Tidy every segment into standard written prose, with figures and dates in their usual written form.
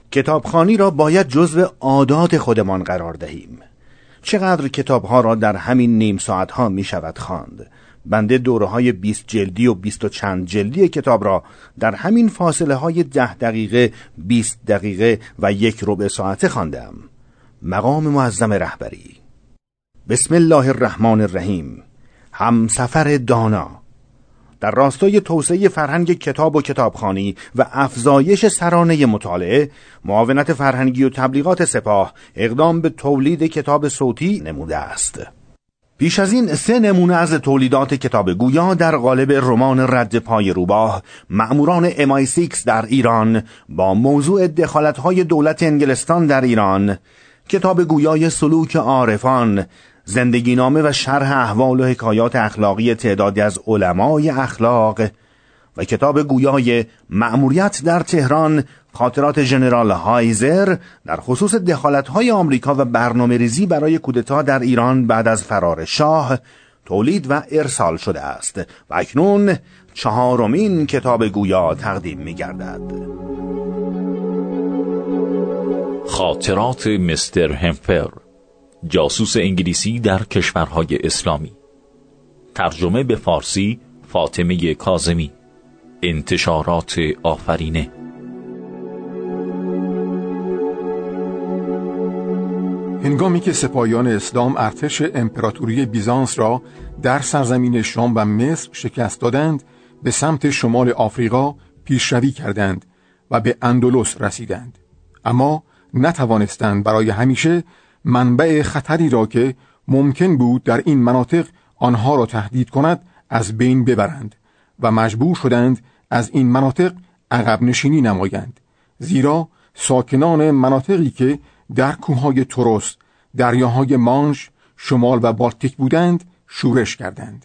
کتابخوانی را باید جزو عادات خودمان قرار دهیم. چقدر کتابها را در همین نیم ساعتها می شود خواند. بنده دوره‌های 20 جلدی و 20 و چند جلدی کتاب را در همین فاصله های 10 دقیقه، 20 دقیقه و 1 ربع ساعته خواندم. مقام معظم رهبری. بسم الله الرحمن الرحیم. همسفر دانا. در راستای توسعه فرهنگ کتاب و کتابخوانی و افزایش سرانه مطالعه، معاونت فرهنگی و تبلیغات سپاه اقدام به تولید کتاب صوتی نموده است. پیش از این 3 نمونه از تولیدات کتاب گویا در قالب رمان رد پای روباه مأموران MI6 در ایران با موضوع دخالت‌های دولت انگلستان در ایران، کتاب گویای سلوک عارفان، زندگی نامه و شرح احوال و حکایات اخلاقی تعدادی از علمای اخلاق و کتاب گویای مأموریت در تهران، خاطرات ژنرال هایزر در خصوص دخالت‌های آمریکا و برنامه‌ریزی برای کودتا در ایران بعد از فرار شاه تولید و ارسال شده است و اکنون 4مین کتاب گویا تقدیم می‌گردد. خاطرات مستر همفر، جاسوس انگلیسی در کشورهای اسلامی. ترجمه به فارسی فاطمه کاظمی. انتشارات آفرینه. هنگامی که سپاهیان اسلام ارتش امپراتوری بیزانس را در سرزمین شام و مصر شکست دادند، به سمت شمال آفریقا پیشروی کردند و به اندلس رسیدند، اما نتوانستند برای همیشه منبع خطری را که ممکن بود در این مناطق آنها را تهدید کند از بین ببرند و مجبور شدند از این مناطق عقب نشینی نمایند، زیرا ساکنان مناطقی که در کوههای تروس، دریاهای مانش، شمال و بالتیک بودند شورش کردند.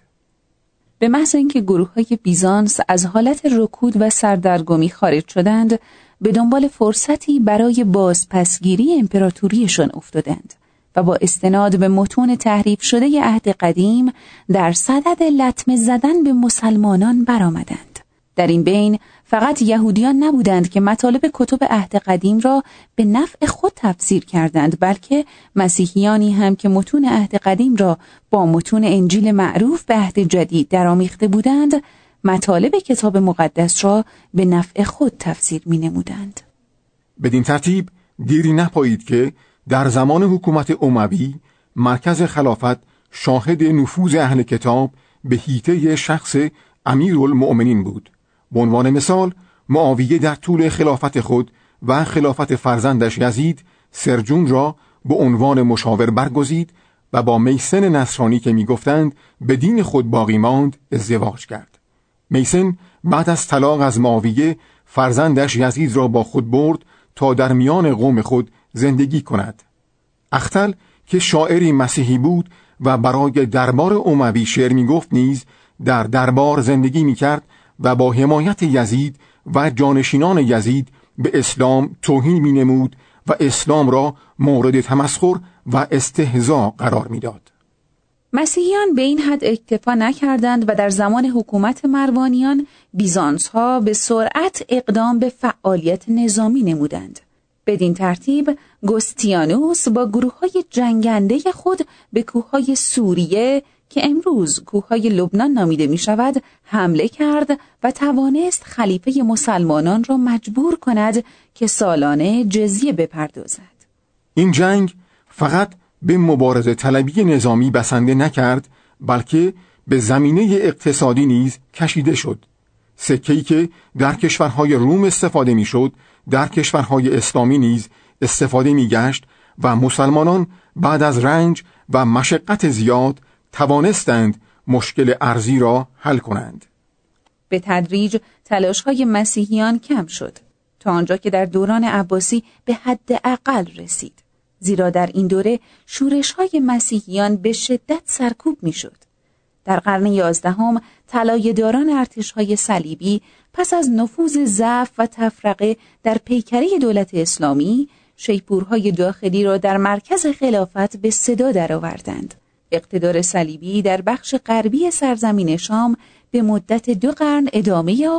به محض اینکه گروه‌های بیزانس از حالت رکود و سردرگمی خارج شدند، به دنبال فرصتی برای بازپسگیری امپراتوریشان افتادند و با استناد به متون تحریف شده عهد قدیم در صدد لطمه زدن به مسلمانان برآمدند. در این بین فقط یهودیان نبودند که مطالب کتب عهد قدیم را به نفع خود تفسیر کردند، بلکه مسیحیانی هم که متون عهد قدیم را با متون انجیل معروف به عهد جدید درآمیخته بودند، مطالب کتاب مقدس را به نفع خود تفسیر می‌نمودند. بدین ترتیب دیری نپایید که در زمان حکومت اموی مرکز خلافت شاهد نفوذ اهل کتاب به حیطه شخص امیرالمؤمنین بود. به عنوان مثال، معاویه در طول خلافت خود و خلافت فرزندش یزید سرجون را به عنوان مشاور برگزید و با میسن نصرانی که میگفتند به دین خود باقی ماند ازدواج کرد. میسن بعد از طلاق از معاویه فرزندش یزید را با خود برد تا در میان قوم خود زندگی کند. اختل که شاعری مسیحی بود و برای دربار اموی شعر میگفت نیز در دربار زندگی میکرد و با حمایت یزید و جانشینان یزید به اسلام توهین مینمود و اسلام را مورد تمسخر و استهزاء قرار میداد. مسیحیان به این حد اکتفا نکردند و در زمان حکومت مروانیان بیزانس‌ها به سرعت اقدام به فعالیت نظامی نمودند. بدین ترتیب گوستیانوس با گروه‌های جنگنده خود به کوههای سوریه که امروز کوههای لبنان نامیده می شود حمله کرد و توانست خلیفه مسلمانان را مجبور کند که سالانه جزیه بپردازد. این جنگ فقط به مبارزه طلبی نظامی بسنده نکرد، بلکه به زمینه اقتصادی نیز کشیده شد. سکه‌ای که در کشورهای روم استفاده می شد، در کشورهای اسلامی نیز استفاده می گشت و مسلمانان بعد از رنج و مشقت زیاد توانستند مشکل ارضی را حل کنند. به تدریج تلاش‌های مسیحیان کم شد تا آنجا که در دوران عباسی به حد اقل رسید، زیرا در این دوره شورش‌های مسیحیان به شدت سرکوب می‌شد. در قرن 11 طلایه‌داران ارتش‌های صلیبی پس از نفوذ ضعف و تفرقه در پیکره دولت اسلامی، شیپورهای داخلی را در مرکز خلافت به صدا درآوردند. اقتدار صلیبی در بخش غربی سرزمین شام به مدت 2 قرن ادامه یافت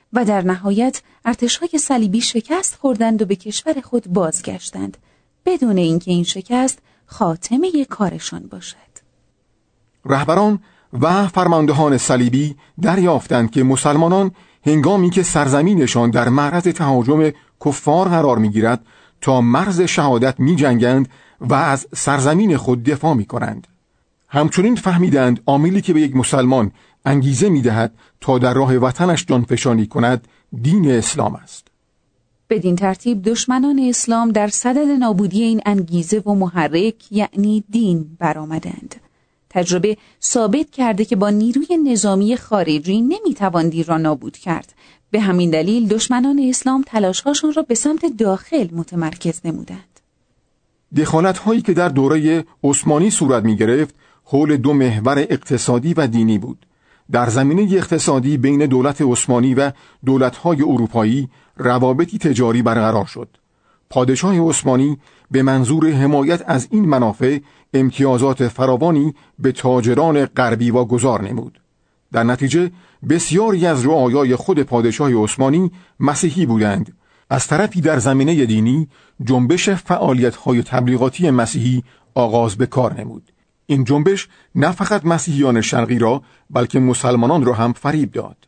و در نهایت ارتش‌های صلیبی شکست خوردند و به کشور خود بازگشتند بدون اینکه این شکست خاتمه کارشان باشد. رهبران و فرماندهان صلیبی دریافتند که مسلمانان هنگامی که سرزمینشان در معرض تهاجم کفار قرار می‌گیرد تا مرز شهادت می‌جنگند و از سرزمین خود دفاع می‌کنند. همچنین فهمیدند عاملی که به یک مسلمان انگیزه می‌دهد تا در راه وطنش جانفشانی کند دین اسلام است. بدین ترتیب دشمنان اسلام در صدد نابودی این انگیزه و محرک یعنی دین برآمدند. تجربه ثابت کرده که با نیروی نظامی خارجی نمیتوان دین را نابود کرد. به همین دلیل دشمنان اسلام تلاش‌هاشان را به سمت داخل متمرکز نمودند. دخالت‌هایی که در دوره عثمانی صورت می‌گرفت حول دو محور اقتصادی و دینی بود. در زمینه اقتصادی بین دولت عثمانی و دولت‌های اروپایی روابطی تجاری برقرار شد. پادشاه عثمانی به منظور حمایت از این منافع امتیازات فراوانی به تاجران غربی واگذار نمود. در نتیجه بسیاری از رعایای خود پادشاه عثمانی مسیحی بودند. از طرفی در زمینه دینی جنبش فعالیت‌های تبلیغاتی مسیحی آغاز به کار نمود. این جنبش نه فقط مسیحیان شرقی را بلکه مسلمانان را هم فریب داد.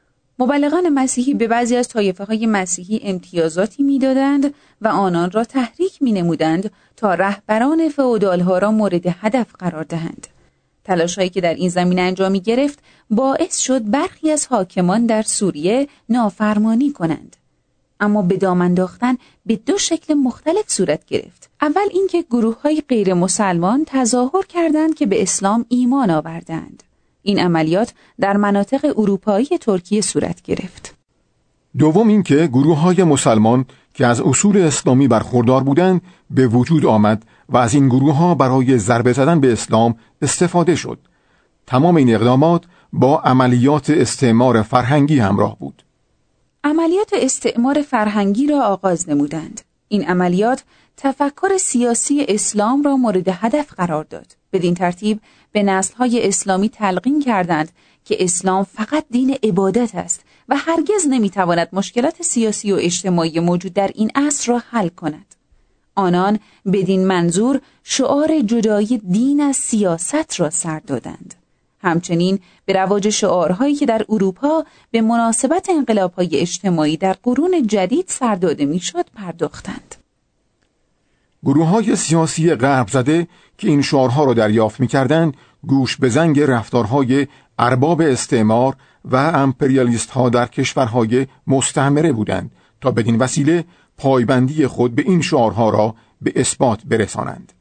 مبلغان مسیحی به بعضی از طایفه‌های مسیحی امتیازاتی می‌دادند و آنان را تحریک می‌نمودند تا رهبران فئودال‌ها را مورد هدف قرار دهند. تلاش‌هایی که در این زمینه انجام گرفت باعث شد برخی از حاکمان در سوریه نافرمانی کنند. اما به دام انداختن به دو شکل مختلف صورت گرفت. اول اینکه گروه‌های غیر مسلمان تظاهر کردند که به اسلام ایمان آوردند. این عملیات در مناطق اروپایی ترکیه صورت گرفت. دوم اینکه گروه‌های مسلمان که از اصول اسلامی برخوردار بودند به وجود آمد و از این گروه‌ها برای ضربه زدن به اسلام استفاده شد. تمام این اقدامات با عملیات استعمار فرهنگی همراه بود. عملیات استعمار فرهنگی را آغاز نمودند. این عملیات تفکر سیاسی اسلام را مورد هدف قرار داد. بدین ترتیب به نسل‌های اسلامی تلقین کردند که اسلام فقط دین عبادت است و هرگز نمی‌تواند مشکلات سیاسی و اجتماعی موجود در این عصر را حل کند. آنان بدین منظور شعار جدایی دین از سیاست را سر دادند. همچنین به رواج شعارهایی که در اروپا به مناسبت انقلاب‌های اجتماعی در قرون جدید سر داده می‌شد پرداختند. گروه‌های سیاسی غرب زده که این شعارها را دریافت می‌کردند گوش به زنگ رفتارهای ارباب استعمار و امپریالیست‌ها در کشورهای مستعمره بودند تا بدین وسیله پایبندی خود به این شعارها را به اثبات برسانند.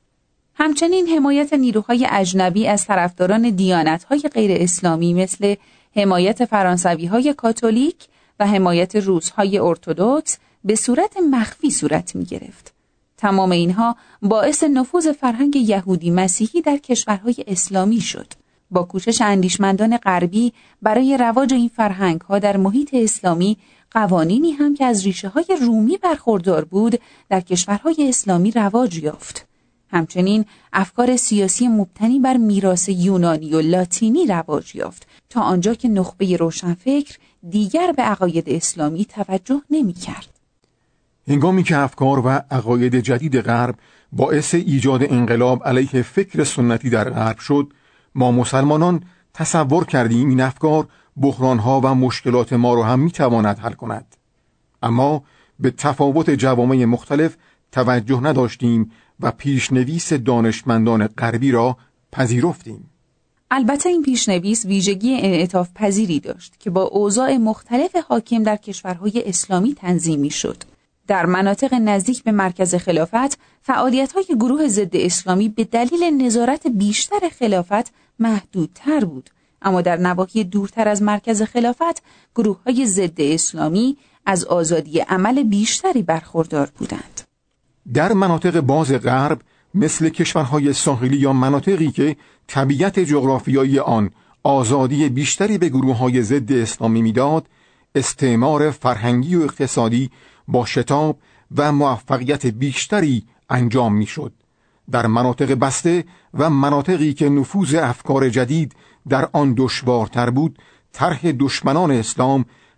همچنین حمایت نیروهای اجنبی از طرفداران دیانت‌های غیر اسلامی مثل حمایت فرانسوی‌های کاتولیک و حمایت روس‌های ارتدوکس به صورت مخفی صورت می‌گرفت. تمام اینها باعث نفوذ فرهنگ یهودی مسیحی در کشورهای اسلامی شد. با کوشش اندیشمندان غربی برای رواج این فرهنگ‌ها در محیط اسلامی، قوانینی هم که از ریشه‌های رومی برخوردار بود در کشورهای اسلامی رواج یافت. همچنین افکار سیاسی مبتنی بر میراث یونانی و لاتینی رواج یافت تا آنجا که نخبه روشنفکر دیگر به عقاید اسلامی توجه نمی‌کرد. هنگامی که افکار و عقاید جدید غرب باعث ایجاد انقلاب علیه فکر سنتی در غرب شد، ما مسلمانان تصور کردیم این افکار بحرانها و مشکلات ما را هم میتواند حل کند. اما به تفاوت جوامع مختلف توجه نداشتیم و پیشنویس دانشمندان غربی را پذیرفتیم. البته این پیشنویس ویژگی انعطاف پذیری داشت که با اوضاع مختلف حاکم در کشورهای اسلامی تنظیمی شد. در مناطق نزدیک به مرکز خلافت، فعالیت‌های گروه ضد اسلامی به دلیل نظارت بیشتر خلافت محدودتر بود، اما در نواحی دورتر از مرکز خلافت، گروه‌های ضد اسلامی از آزادی عمل بیشتری برخوردار بودند. در مناطق باز غرب مثل کشورهای ساحلی یا مناطقی که طبیعت جغرافیایی آن آزادی بیشتری به گروه‌های ضد اسلامی میداد، استعمار فرهنگی و اقتصادی با شتاب و موفقیت بیشتری انجام میشد. در مناطق بسته و مناطقی که نفوذ افکار جدید در آن دشوارتر بود، طرح دشمنان اسلام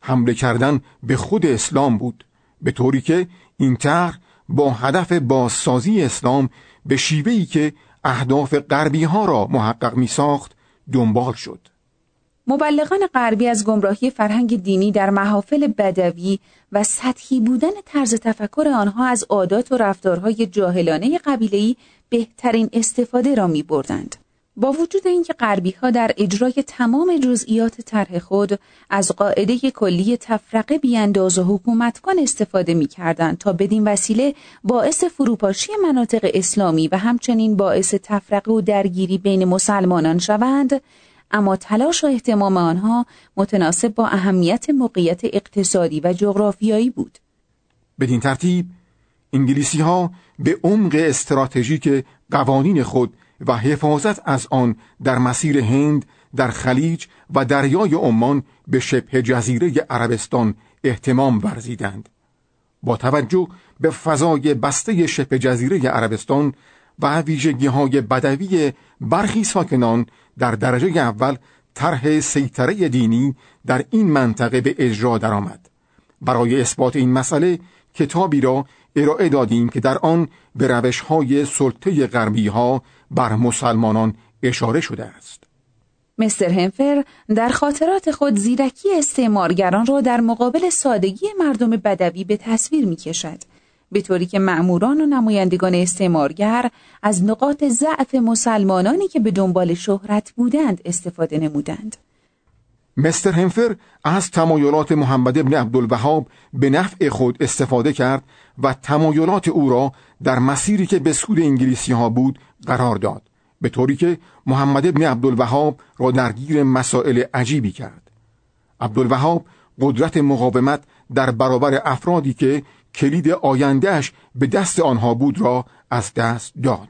حمله کردن به خود اسلام بود، به طوری که این طرح با هدف بازسازی اسلام به شیوهی که اهداف غربی ها را محقق می ساخت دنبال شد. مبلغان غربی از گمراهی فرهنگ دینی در محافل بدوی و سطحی بودن طرز تفکر آنها از عادات و رفتارهای جاهلانه قبیله‌ای بهترین استفاده را می بردند. با وجود اینکه غربی‌ها در اجرای تمام جزئیات طرح خود از قاعده کلی تفرقه بیانداز و حکومت کن استفاده می‌کردند تا بدین وسیله باعث فروپاشی مناطق اسلامی و همچنین باعث تفرقه و درگیری بین مسلمانان شوند، اما تلاش و اهتمام آنها متناسب با اهمیت موقعیت اقتصادی و جغرافیایی بود. بدین ترتیب انگلیسی‌ها به عمق استراتژیک قوانین خود و حفاظت از آن در مسیر هند، در خلیج و دریای عمان به شبه جزیره عربستان اهتمام ورزیدند. با توجه به فضای بسته شبه جزیره عربستان و ویژگی‌های بدوی برخی ساکنان، در درجه اول طرح سیطره دینی در این منطقه به اجرا درآمد. برای اثبات این مسئله کتابی را ارائه دادیم که در آن به روش‌های سلطه غربی‌ها بر مسلمانان اشاره شده است. مستر همفر در خاطرات خود زیرکی استعمارگران را در مقابل سادگی مردم بدوی به تصویر می‌کشد، به طوری که مأموران و نمایندگان استعمارگر از نقاط ضعف مسلمانانی که به دنبال شهرت بودند استفاده نمودند. مستر همفر از تمایلات محمد ابن عبدالوهاب به نفع خود استفاده کرد و تمایلات او را در مسیری که به سود انگلیسی‌ها بود قرار داد، به طوری که محمد ابن عبدالوهاب را درگیر مسائل عجیبی کرد. عبدالوهاب قدرت مقاومت در برابر افرادی که کلید آیندهش به دست آنها بود را از دست داد.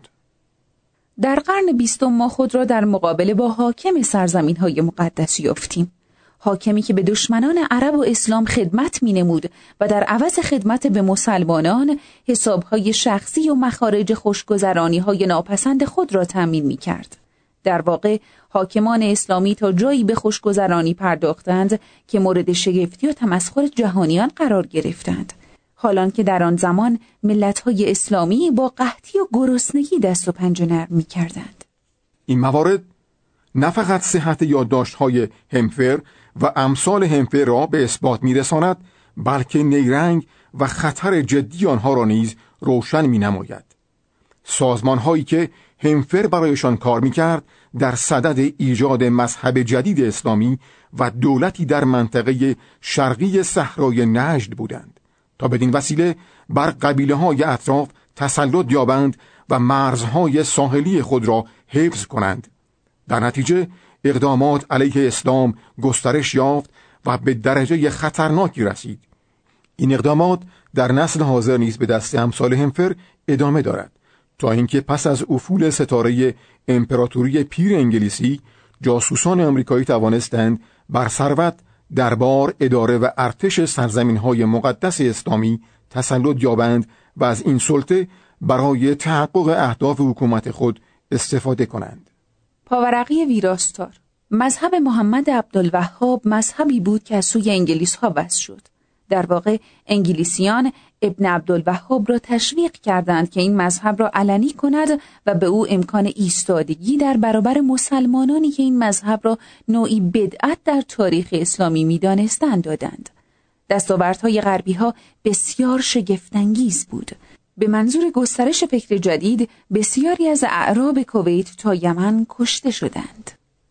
در قرن 20 ما خود را در مقابله با حاکم سرزمین‌های مقدس یافتیم، حاکمی که به دشمنان عرب و اسلام خدمت می‌نمود و در عوض خدمت به مسلمانان حساب‌های شخصی و مخارج خوشگذرانی‌های ناپسند خود را تأمین می‌کرد. در واقع حاکمان اسلامی تا جایی به خوشگذرانی پرداختند که مورد شگفتی و تمسخر جهانیان قرار گرفتند، حالان که در آن زمان ملت‌های اسلامی با قحطی و گرسنگی دست و پنجه نرم می‌کردند. این موارد نه فقط صحت یادداشت‌های همفر و امثال همفر را به اثبات می‌رساند، بلکه نیرنگ و خطر جدی آنها را نیز روشن می‌نماید. سازمان‌هایی که همفر برایشان کار می‌کرد در صدد ایجاد مذهب جدید اسلامی و دولتی در منطقه شرقی صحرای نجد بودند تا بدین وسیله بر قبیله‌های اطراف تسلط یابند و مرزهای ساحلی خود را حفظ کنند. در نتیجه اقدامات علیه اسلام گسترش یافت و به درجه خطرناکی رسید. این اقدامات در نسل حاضر نیز به دست امثال همفر ادامه دارد، تا اینکه پس از افول ستاره امپراتوری پیر انگلیسی، جاسوسان آمریکایی توانستند بر ثروت، دربار، اداره و ارتش سرزمین‌های مقدس اسلامی تسلط یابند و از این سلطه برای تحقق اهداف حکومت خود استفاده کنند. پاورقی ویراستار. مذهب محمد عبدالوهاب مذهبی بود که از سوی انگلیس‌ها وضع شد. در واقع انگلیسیان ابن عبدالوهاب را تشویق کردند که این مذهب را علنی کند و به او امکان ایستادگی در برابر مسلمانانی که این مذهب را نوعی بدعت در تاریخ اسلامی می‌دانستند دادند. دستاوردهای غربی‌ها بسیار شگفت‌انگیز بود. به منظور گسترش فکر جدید بسیاری از اعراب کویت تا یمن کشته شدند.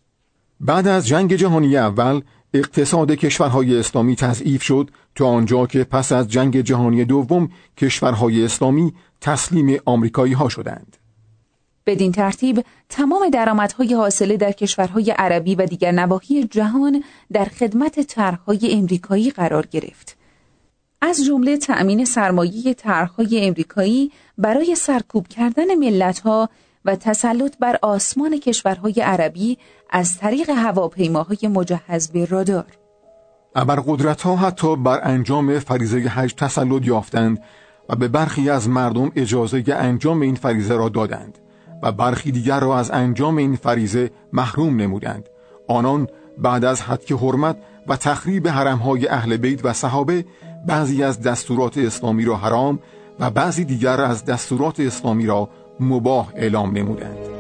بعد از جنگ جهانی اول اقتصاد کشورهای اسلامی تضعیف شد تا آنجا که پس از جنگ جهانی دوم کشورهای اسلامی تسلیم آمریکایی ها شدند. بدین ترتیب تمام درآمدهای حاصله در کشورهای عربی و دیگر نواحی جهان در خدمت طرح‌های امریکایی قرار گرفت. از جمله تأمین سرمایه طرح‌های امریکایی برای سرکوب کردن ملت‌ها و تسلط بر آسمان کشورهای عربی از طریق هواپیماهای مجهز به رادار. ابرقدرت‌ها حتی بر انجام فریضه حج تسلط یافتند و به برخی از مردم اجازه انجام این فریضه را دادند و برخی دیگر را از انجام این فریضه محروم نمودند. آنان بعد از هتک حرمت و تخریب حرمهای اهل بیت و صحابه بعضی از دستورات اسلامی را حرام و بعضی دیگر از دستورات اسلامی را مباح اعلام نمودند.